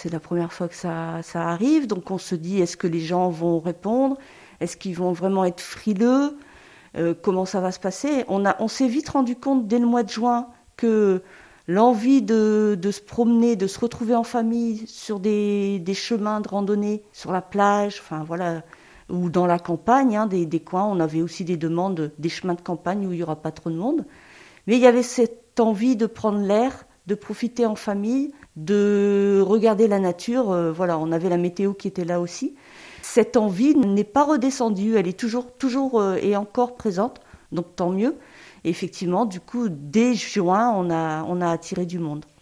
c'est la première fois que ça arrive, donc on se dit, est-ce que les gens vont répondre? Est-ce qu'ils vont vraiment être frileux? Comment ça va se passer? On s'est vite rendu compte dès le mois de juin que l'envie de se promener, de se retrouver en famille sur des chemins de randonnée, sur la plage, enfin voilà, ou dans la campagne, hein, des coins. On avait aussi des demandes, des chemins de campagne où il n'y aura pas trop de monde. Mais il y avait cette envie de prendre l'air, de profiter en famille, de regarder la nature. Voilà, on avait la météo qui était là aussi. Cette envie n'est pas redescendue, elle est toujours et encore présente, donc tant mieux. Et effectivement, du coup, dès juin, on a attiré du monde.